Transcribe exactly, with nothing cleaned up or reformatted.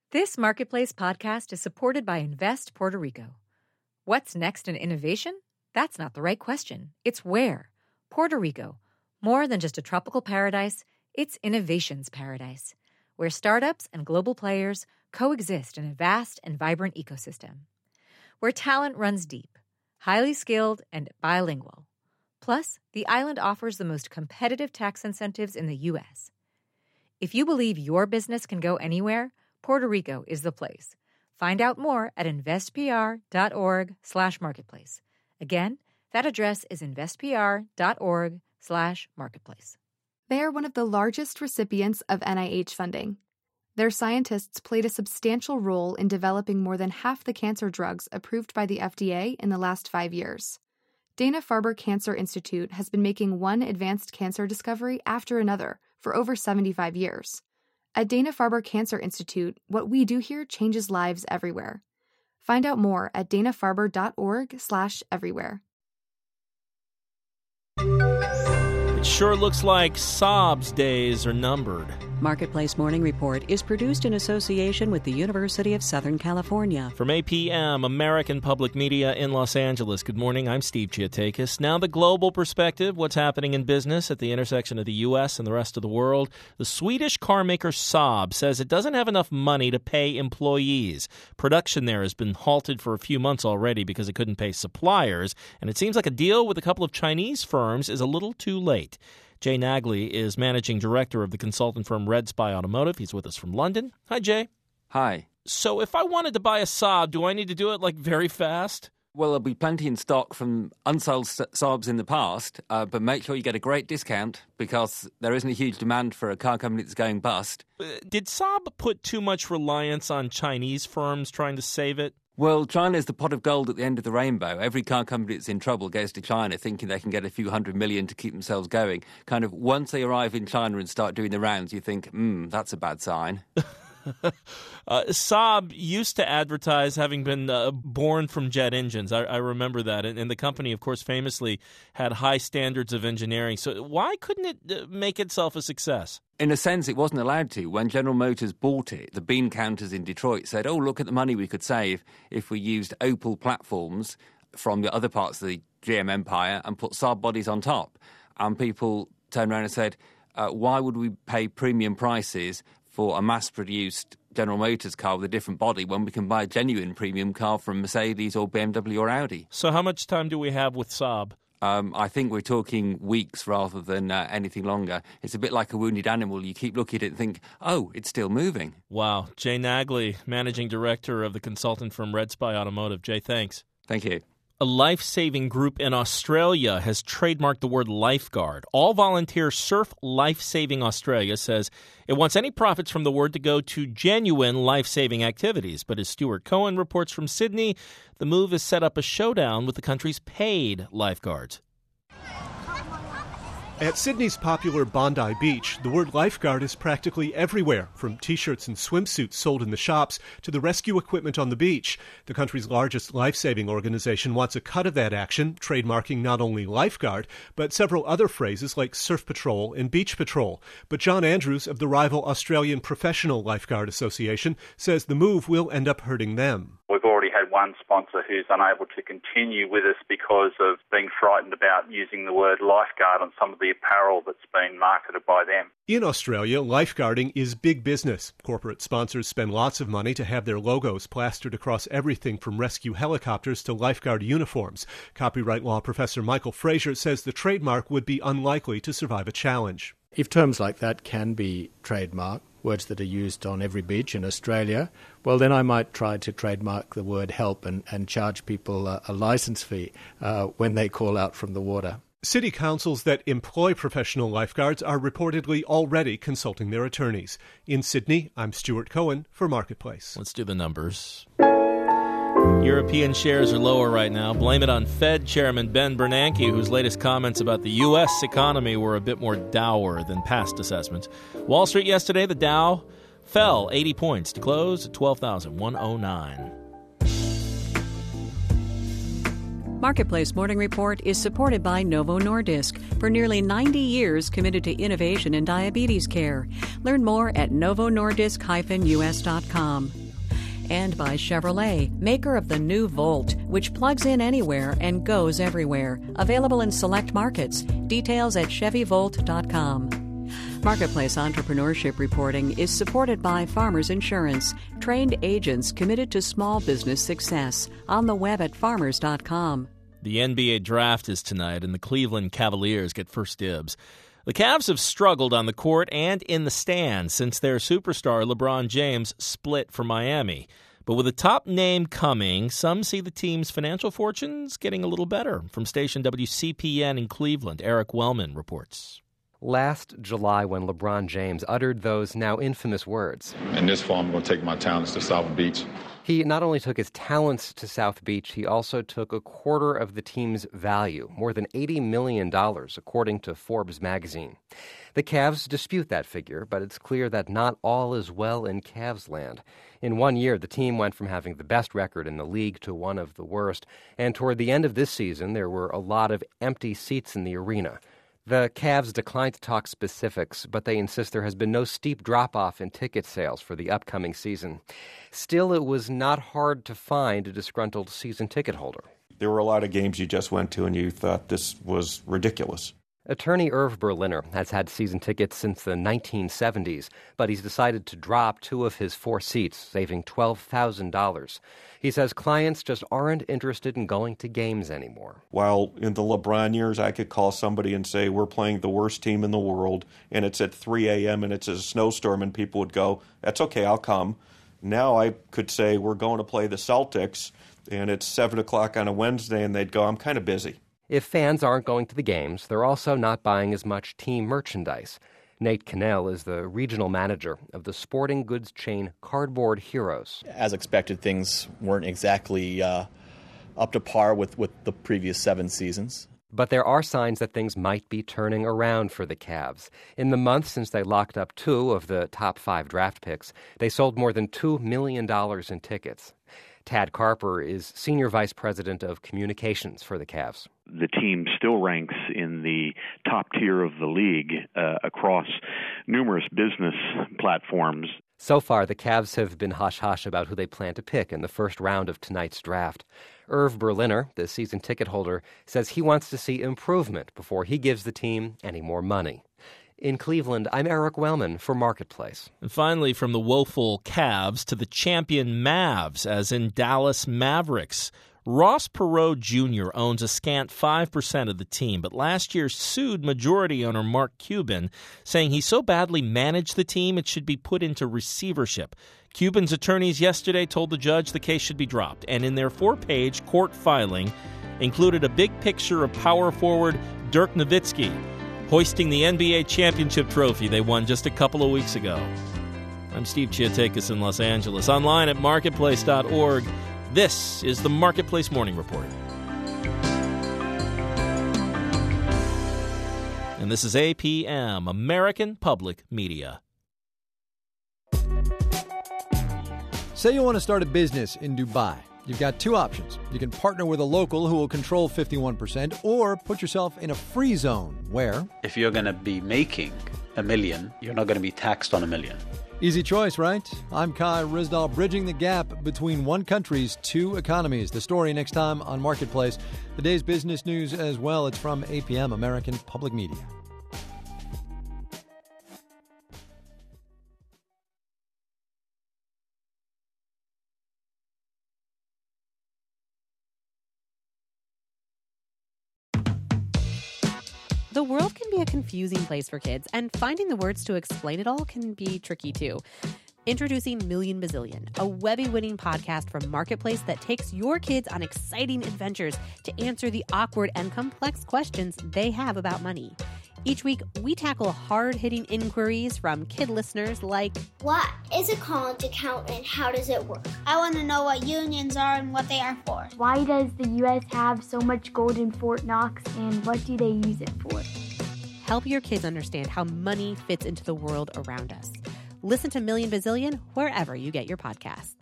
This Marketplace podcast is supported by Invest Puerto Rico. What's next in innovation? That's not the right question. It's where. Puerto Rico. More than just a tropical paradise, it's innovation's paradise, where startups and global players coexist in a vast and vibrant ecosystem. Where talent runs deep, highly skilled, and bilingual. Plus, the island offers the most competitive tax incentives in the U S. If you believe your business can go anywhere, Puerto Rico is the place. Find out more at investpr.org slash marketplace. Again, that address is investpr.org slash marketplace. They are one of the largest recipients of N I H funding. Their scientists played a substantial role in developing more than half the cancer drugs approved by the F D A in the last five years. Dana-Farber Cancer Institute has been making one advanced cancer discovery after another for over seventy-five years. At Dana-Farber Cancer Institute, what we do here changes lives everywhere. Find out more at danafarber.org slash everywhere. It sure looks like Saab's days are numbered. Marketplace Morning Report is produced in association with the University of Southern California. From A P M, American Public Media in Los Angeles. Good morning, I'm Steve Chiatakis. Now the global perspective, what's happening in business at the intersection of the U S and the rest of the world. The Swedish car maker Saab says it doesn't have enough money to pay employees. Production there has been halted for a few months already because it couldn't pay suppliers, and it seems like a deal with a couple of Chinese firms is a little too late. Jay Nagley is managing director of the consultant firm Red Spy Automotive. He's with us from London. Hi, Jay. Hi. So if I wanted to buy a Saab, do I need to do it, like, very fast? Well, there'll be plenty in stock from unsold Saabs in the past, uh, but make sure you get a great discount because there isn't a huge demand for a car company that's going bust. Uh, did Saab put too much reliance on Chinese firms trying to save it? Well, China is the pot of gold at the end of the rainbow. Every car company that's in trouble goes to China thinking they can get a few hundred million to keep themselves going. Kind of once they arrive in China and start doing the rounds, you think, hmm, that's a bad sign. uh, Saab used to advertise having been uh, born from jet engines. I, I remember that. And, and the company, of course, famously had high standards of engineering. So why couldn't it uh, make itself a success? In a sense, it wasn't allowed to. When General Motors bought it, the bean counters in Detroit said, oh, look at the money we could save if we used Opel platforms from the other parts of the G M empire and put Saab bodies on top. And people turned around and said, uh, why would we pay premium prices for a mass-produced General Motors car with a different body when we can buy a genuine premium car from Mercedes or B M W or Audi? So how much time do we have with Saab? Um, I think we're talking weeks rather than uh, anything longer. It's a bit like a wounded animal. You keep looking at it and think, oh, it's still moving. Wow. Jay Nagley, managing director of the consultant firm Red Spy Automotive. Jay, thanks. Thank you. A life-saving group in Australia has trademarked the word lifeguard. All Volunteer Surf Life-Saving Australia says it wants any profits from the word to go to genuine life-saving activities. But as Stuart Cohen reports from Sydney, the move has set up a showdown with the country's paid lifeguards. At Sydney's popular Bondi Beach, the word lifeguard is practically everywhere, from T-shirts and swimsuits sold in the shops to the rescue equipment on the beach. The country's largest life-saving organization wants a cut of that action, trademarking not only lifeguard, but several other phrases like surf patrol and beach patrol. But John Andrews of the rival Australian Professional Lifeguard Association says the move will end up hurting them. We've already had one sponsor who's unable to continue with us because of being frightened about using the word lifeguard on some of the apparel that's been marketed by them. In Australia, lifeguarding is big business. Corporate sponsors spend lots of money to have their logos plastered across everything from rescue helicopters to lifeguard uniforms. Copyright law professor Michael Fraser says the trademark would be unlikely to survive a challenge. If terms like that can be trademarked, words that are used on every beach in Australia, well, then I might try to trademark the word help and, and charge people a, a license fee uh, when they call out from the water. City councils that employ professional lifeguards are reportedly already consulting their attorneys. In Sydney, I'm Stuart Cohen for Marketplace. Let's do the numbers. European shares are lower right now. Blame it on Fed Chairman Ben Bernanke, whose latest comments about the U S economy were a bit more dour than past assessments. Wall Street yesterday, the Dow fell eighty points to close at twelve thousand one hundred nine. Marketplace Morning Report is supported by Novo Nordisk, for nearly ninety years committed to innovation in diabetes care. Learn more at novo nordisk dash u s dot com. And by Chevrolet, maker of the new Volt, which plugs in anywhere and goes everywhere. Available in select markets. Details at chevy volt dot com. Marketplace Entrepreneurship Reporting is supported by Farmers Insurance, trained agents committed to small business success. On the web at farmers dot com. The N B A draft is tonight, and the Cleveland Cavaliers get first dibs. The Cavs have struggled on the court and in the stands since their superstar LeBron James split for Miami. But with a top name coming, some see the team's financial fortunes getting a little better. From station W C P N in Cleveland, Eric Wellman reports. Last July, when LeBron James uttered those now infamous words, "In this fall, I'm going to take my talents to South Beach." He not only took his talents to South Beach, he also took a quarter of the team's value, more than eighty million dollars, according to Forbes magazine. The Cavs dispute that figure, but it's clear that not all is well in Cavs land. In one year, the team went from having the best record in the league to one of the worst, and toward the end of this season, there were a lot of empty seats in the arena. The Cavs declined to talk specifics, but they insist there has been no steep drop-off in ticket sales for the upcoming season. Still, it was not hard to find a disgruntled season ticket holder. There were a lot of games you just went to and you thought this was ridiculous. Attorney Irv Berliner has had season tickets since the nineteen seventies, but he's decided to drop two of his four seats, saving twelve thousand dollars. He says clients just aren't interested in going to games anymore. While in the LeBron years, I could call somebody and say, we're playing the worst team in the world, and it's at three a.m. and it's a snowstorm, and people would go, that's okay, I'll come. Now I could say, we're going to play the Celtics, and it's seven o'clock on a Wednesday, and they'd go, I'm kind of busy. If fans aren't going to the games, they're also not buying as much team merchandise. Nate Cannell is the regional manager of the sporting goods chain Cardboard Heroes. As expected, things weren't exactly uh, up to par with, with the previous seven seasons. But there are signs that things might be turning around for the Cavs. In the month since they locked up two of the top five draft picks, they sold more than two million dollars in tickets. Tad Carper is Senior Vice President of Communications for the Cavs. The team still ranks in the top tier of the league uh, across numerous business platforms. So far, the Cavs have been hush-hush about who they plan to pick in the first round of tonight's draft. Irv Berliner, the season ticket holder, says he wants to see improvement before he gives the team any more money. In Cleveland, I'm Eric Wellman for Marketplace. And finally, from the woeful Cavs to the champion Mavs, as in Dallas Mavericks. Ross Perot Junior owns a scant five percent of the team, but last year sued majority owner Mark Cuban, saying he so badly managed the team it should be put into receivership. Cuban's attorneys yesterday told the judge the case should be dropped, and in their four-page court filing included a big picture of power forward Dirk Nowitzki hoisting the N B A championship trophy they won just a couple of weeks ago. I'm Steve Chiatakis in Los Angeles. Online at marketplace dot org. This is the Marketplace Morning Report. And this is A P M, American Public Media. Say you want to start a business in Dubai. You've got two options. You can partner with a local who will control fifty-one percent, or put yourself in a free zone where, if you're going to be making a million, you're not going to be taxed on a million. Easy choice, right? I'm Kai Rizdal, bridging the gap between one country's two economies. The story next time on Marketplace. The day's business news as well. It's from A P M, American Public Media. The world can be a confusing place for kids, and finding the words to explain it all can be tricky too. Introducing Million Bazillion, a Webby-winning podcast from Marketplace that takes your kids on exciting adventures to answer the awkward and complex questions they have about money. Each week, we tackle hard-hitting inquiries from kid listeners like, what is a college account and how does it work? I want to know what unions are and what they are for. Why does the U S have so much gold in Fort Knox, and what do they use it for? Help your kids understand how money fits into the world around us. Listen to Million Bazillion wherever you get your podcasts.